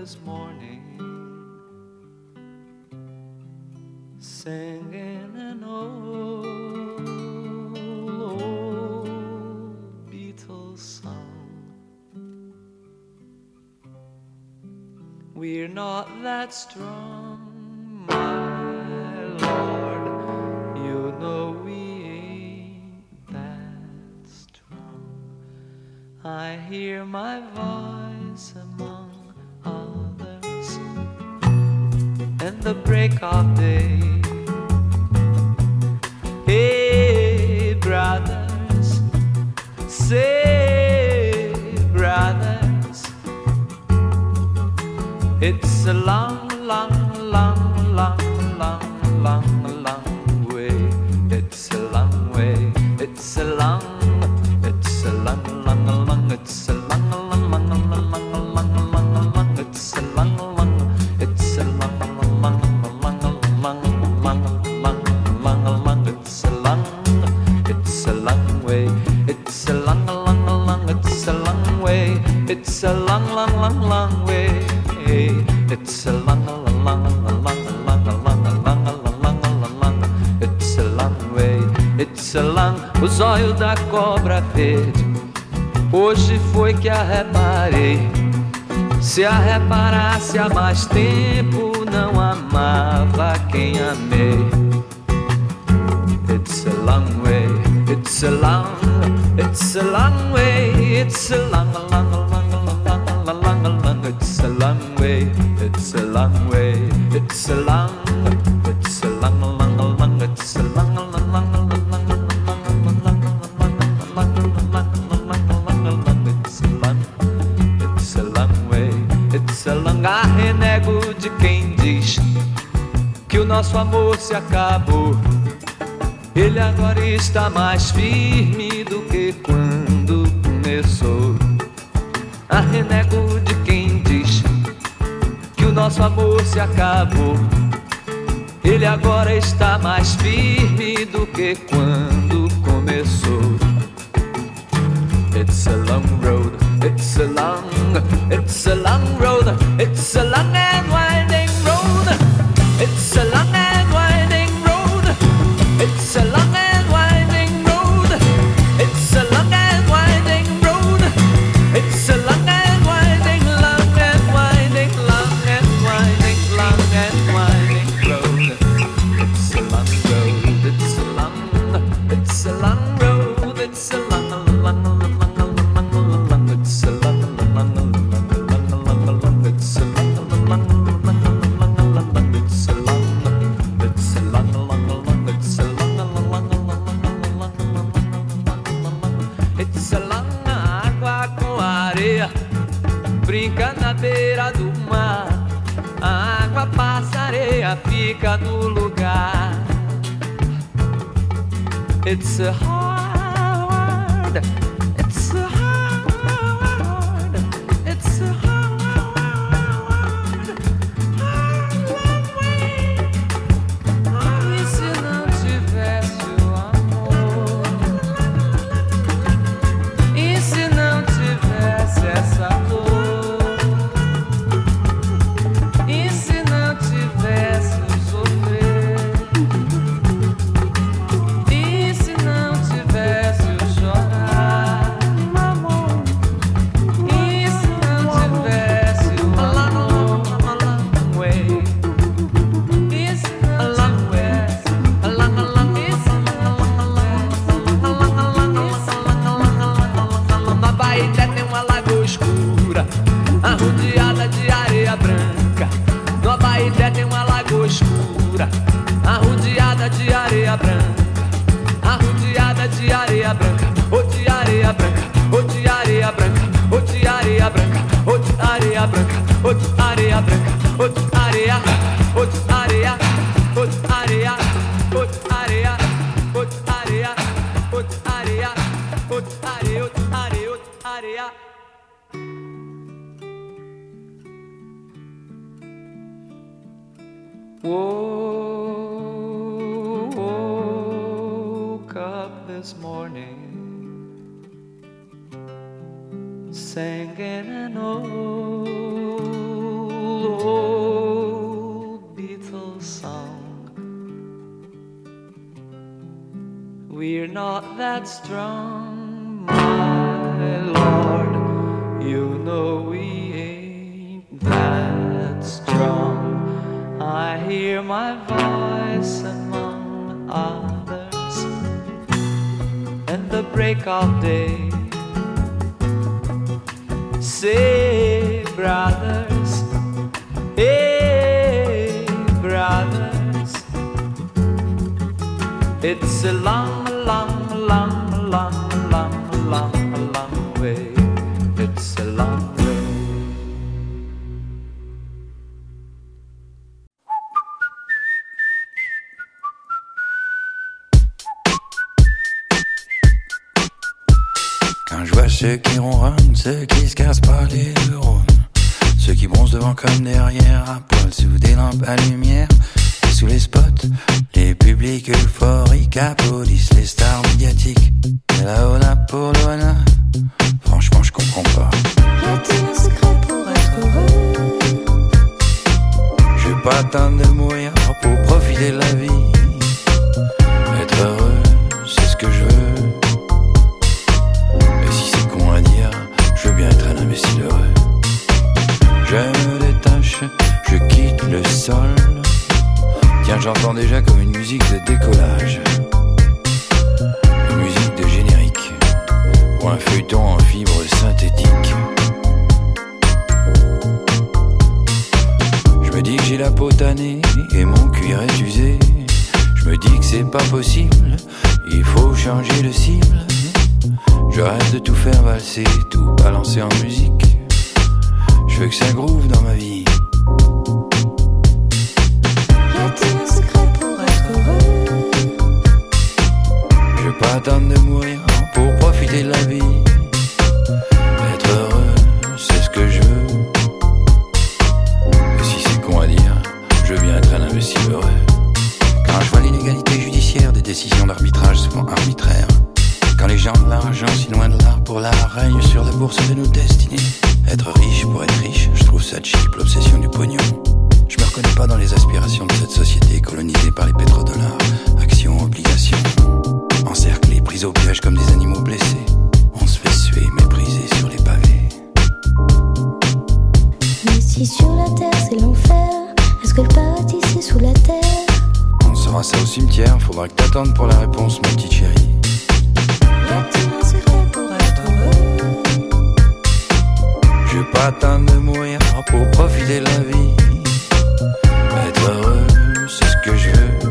this morning, singing an old Beatles song. We're not that strong, my Lord, you know we ain't that strong. I hear my voice among others in the break of day. Hey, brothers, say, brothers, it's a long, long, long, long, long, long, long way. It's a long way. It's a long, it's a long, long, long, it's a long, long, long, long, long, long, long, long, it's a long, long, it's a long, long, long, long, long, long, long, long, it's a long way. It's a long, long, long, it's a long way. It's a long, long, long, long way. It's a long, long, long, long, long, long, long, long, long, it's a long way. It's a long. O zóio da cobra verde, hoje foi que a reparei. Se a reparasse há mais tempo, não amava quem amei. It's a long way. It's a long. It's a long way. It's a long, long, long, long, long, long, long. It's a long way. It's a long way. It's a long. It's a long, long, long. It's a long, long, long, long, long, long, long, long, long, it's a long. It's a long way. It's a long. Arrenego de quem diz que o nosso amor se acabou. Ele agora está mais firme do que quando começou. Arrenego de quem diz que o nosso amor se acabou. Ele agora está mais firme do que quando começou. It's a long road, it's a long road, it's a long and winding road. It's a long and winding road. It's a long and winding road. It's a long and winding road. It's a long and winding, long and winding, long and winding, long and winding road. It's a long road. It's a long. It's a long road. It's a long, long, long, long, long, long. It's a long, long, long, long, long, long, long. It's a long, long, long, long, long, long. It's a long. It's a long, long, long. It's a long, long, long, long. It's a long. Água com areia brinca na beira do mar. A água passa, areia fica no lugar. It's a hard, it's a hard, it's a hard, hard way. E se não tivesse o amor? E se não tivesse essa dor? E se não tivesse o sofrer? E se não tivesse o chorar, amor? E se não tivesse o amor? Way. E se não tivesse na Baité tem uma lagoa escura, arrodeada de areia branca. No Abaeté tem uma lagoa escura, arrodeada de areia branca. Arrodeada de areia branca, ou de areia branca, ou de areia branca, ou de areia branca, ou de areia branca, ou de areia branca, ou de areia, ou de areia, ou de areia, ou de areia, ou de areia, ou de areia, ou de areia, ou de areia, ou de areia. Woke up this morning singing an old song. We're not that strong, my Lord. You know we ain't that strong. I hear my voice among others in the break of day. Say, brothers, hey, brothers, it's a long, long, long, long, long, long, long way. It's a long way. Quand je vois ceux qui ronronnent, ceux qui se cassent pas les neurones, ceux qui bronzent devant comme derrière, à poil sous des lampes à lumière, et sous les spots, les publics euphoriques applaudissent les stars médiatiques. Et là-haut, là pour l'honneur, franchement je comprends pas. Y a-t-il un secret pour être heureux? Je vais pas attendre de mourir pour profiter de la vie. Être heureux, c'est ce que je veux. Et si c'est con à dire, je veux bien être un imbécile heureux. Je me détache, je quitte le sol. Tiens, j'entends déjà comme une musique de décollage, une musique de générique, ou un feuilleton en fibre synthétique. Je me dis que j'ai la peau tannée et mon cuir est usé. Je me dis que c'est pas possible, il faut changer de cible. Je rêve de tout faire valser, tout balancer en musique. Je veux que ça groove dans ma vie. Y a-t-il un secret pour être heureux? Je veux pas attendre de mourir pour profiter de la vie. Être heureux, c'est ce que je veux. Et si c'est con à dire, je veux bien être un imbécile heureux. Quand je vois l'inégalité judiciaire des décisions d'arbitrage souvent arbitraires, quand les gens de l'argent si loin de l'art pour l'art règnent sur la bourse de nos destinées. Être riche pour être riche, je trouve ça cheap, l'obsession du pognon. Je me reconnais pas dans les aspirations de cette société colonisée par les pétrodollars. Actions, obligations, encerclés, pris au piège comme des animaux blessés. On se fait suer, méprisé sur les pavés. Mais si sur la terre c'est l'enfer, est-ce que le paradis c'est sous la terre? On saura ça au cimetière, faudra que t'attendes pour la réponse, ma petite chérie. Y a-t-il un secret pour être heureux? Je veux pas attendre de mourir pour profiter de la vie. Être heureux, c'est ce que je veux.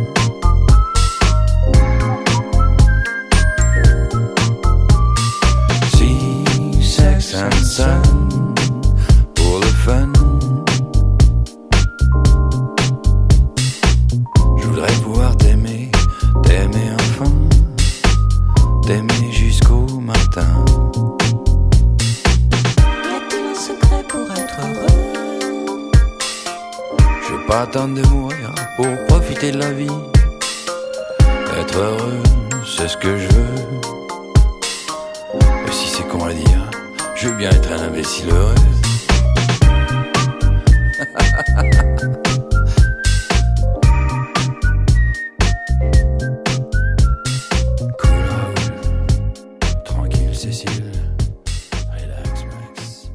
Si, sex and sun, pour le fun. Je voudrais pouvoir t'aimer, t'aimer enfin, t'aimer jusqu'au matin. Y a-t-il un secret pour être heureux? Je veux pas attendre de mourir pour profiter de la vie. Être heureux, c'est ce que je veux. Et si c'est con à dire, je veux bien être un imbécile heureux. Cool Raoul, tranquille Cécile, relax Max.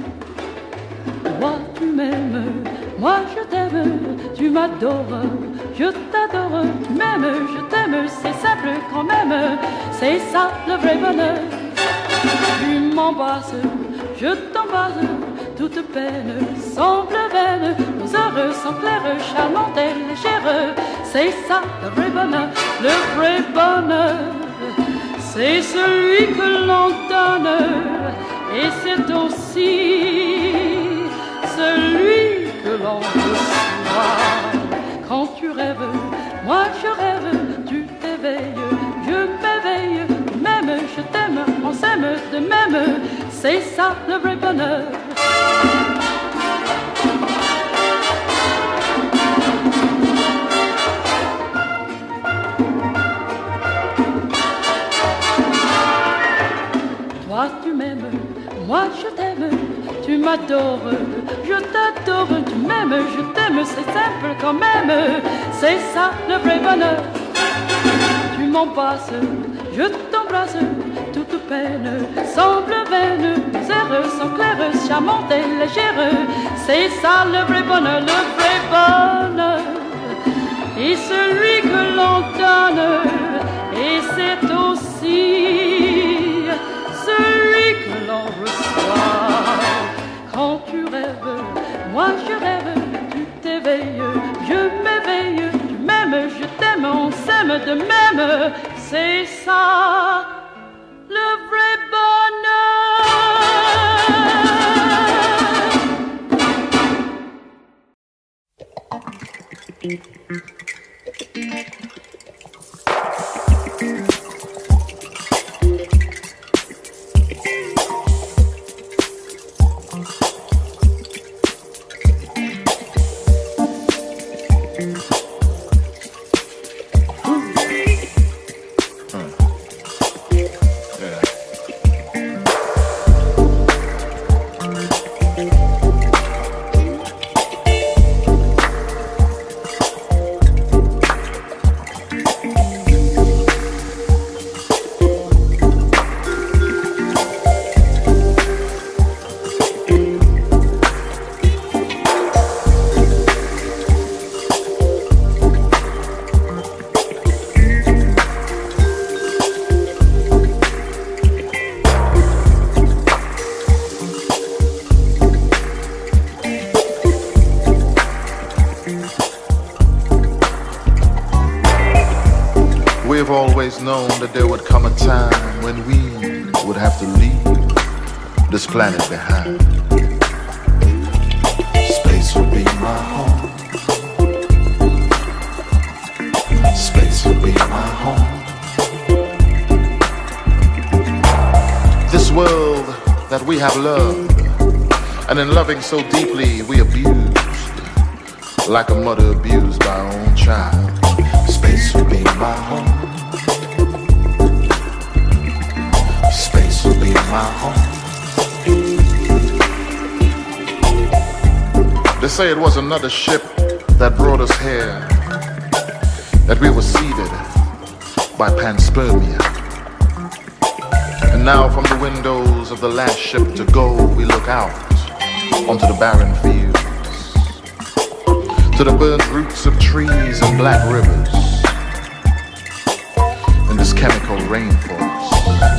Moi tu m'aimes, moi je t'aime, tu m'adores, je t'adore, tu m'aimes, je t'aime, c'est simple quand même, c'est ça le vrai bonheur. Tu m'embrasses, je t'embrasse, toute peine semble vaine, nos heures sont claires, charmantes et légères, c'est ça le vrai bonheur, le vrai bonheur. C'est celui que l'on donne et c'est aussi celui que l'on reçoit. Quand tu rêves, moi je rêve, tu t'éveilles, je m'éveille, tu m'aimes, je t'aime, on s'aime de même, c'est ça le vrai bonheur. Toi tu m'aimes, moi je t'aime, tu m'adores, je t'adore, tu m'aimes, je t'aime, c'est simple quand même, c'est ça le vrai bonheur. Tu m'embrasses, je t'embrasse, toute peine semble vaine, mes heures sont claires, charmantes et légères, c'est ça le vrai bonheur, le vrai bonheur. Et celui que l'on donne, et c'est aussi celui que l'on reçoit. Quand tu rêves, moi je rêve, tu t'éveilles, je m'éveille, tu m'aimes, je t'aime, on s'aime de même, c'est ça le vrai bonheur. We've always known that there would come a time when we would have to leave this planet behind. Space will be my home. Space will be my home. This world that we have loved, and in loving so deeply we abused, like a mother abused by her own child. Space will be my home. Space will be my home. They say it was another ship that brought us here, that we were seeded by panspermia. And now from the windows of the last ship to go, we look out onto the barren fields, to the burnt roots of trees and black rivers, in this chemical rainforest,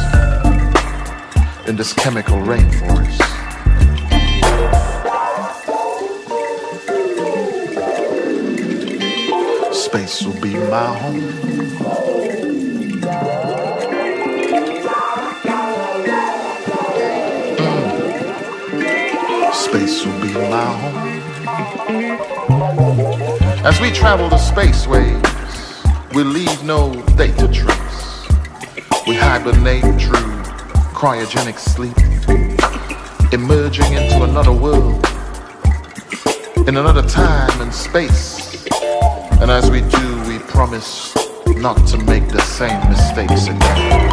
in this chemical rainforest. Space will be my home. Space will be my home. As we travel the spaceways, we leave no data trace. We hibernate through cryogenic sleep, emerging into another world, in another time and space. And as we do, we promise not to make the same mistakes again.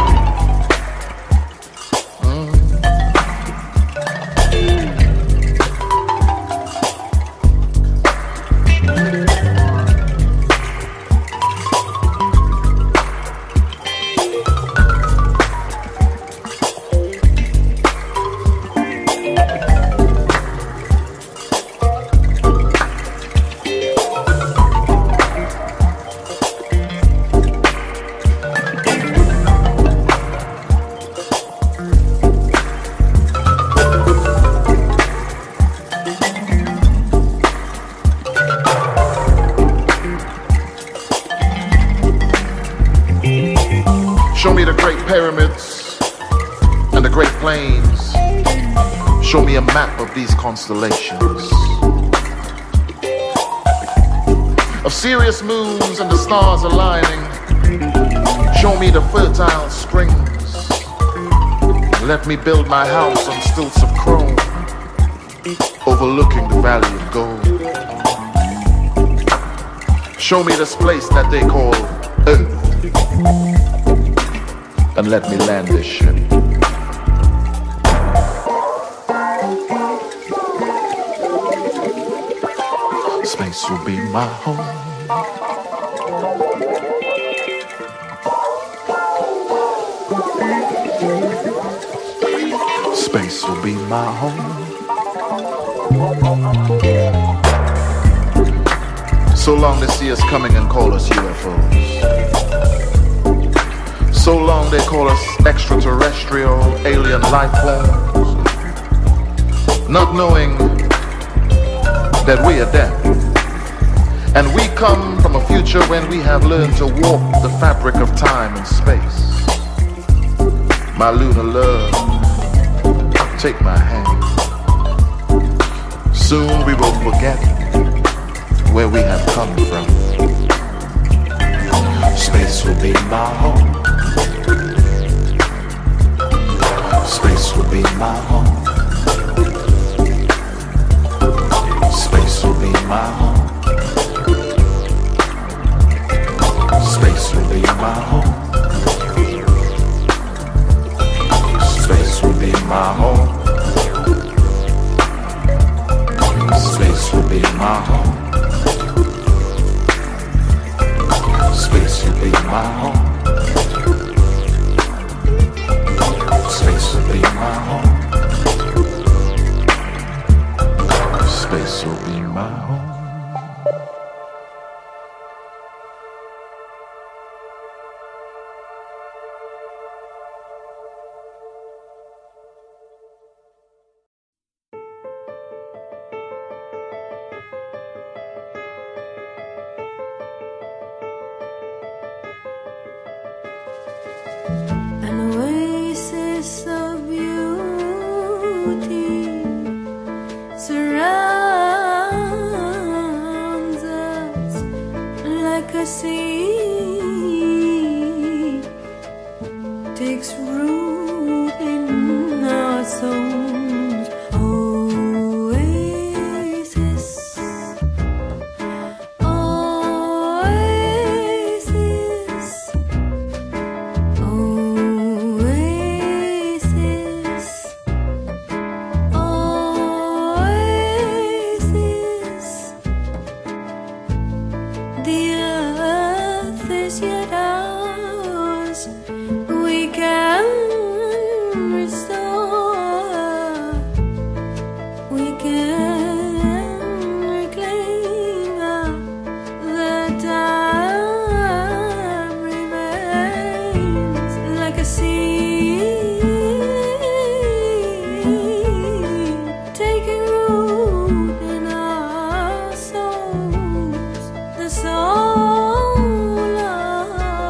pyramids and the Great Plains show me a map of these constellations, of Sirius moons and the stars aligning. Show me the fertile springs, and let me build my house on stilts of chrome, overlooking the valley of gold. Show me this place that they call Earth, and let me land this ship. Space will be my home. Space will be my home. So long they see us coming and call us UFOs. So long they call us extraterrestrial alien life forms, not knowing that we are dead. And we come from a future when we have learned to walk the fabric of time and space. My lunar love, take my hand. Soon we will forget where we have come from. Space will be my home. Space will be my home. Space will be my home. Space will be my home. Space will be my home. Space will be my home. Space will be my home. Space will be my home. Space will be my home. The soul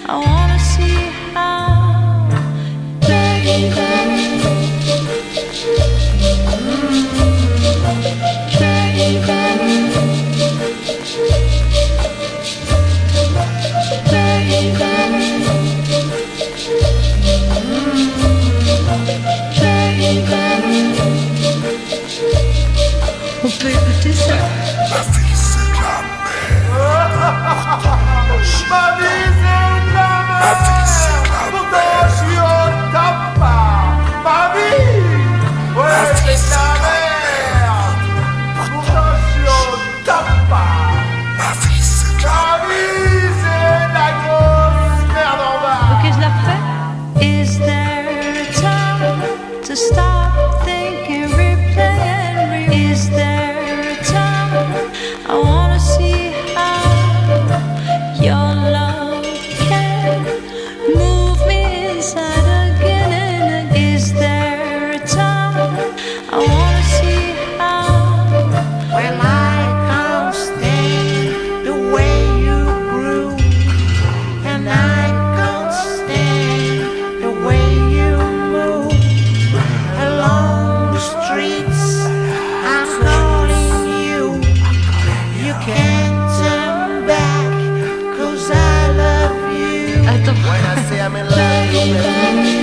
On peut écouter ça. Ma vie c'est de la merde. Ma vie c'est de la merde. Ma vie c'est de la Pourtant je suis au tabac. Ma vie, ouais c'est de la merde. Pourtant je suis au tabac. Ma vie c'est de la Ma vie c'est de la grosse merde en bas. Ok, je la refais. Is there a time to stop thinking, replay and is there a time I wanna see how your love can move me inside again and again. Is there a time I wanna see how Well, I can't stand the way you grew, and I can't stand the way you move along the streets. I'm calling you. You can't turn back, 'cause I love you. Attends. When I say I'm in love,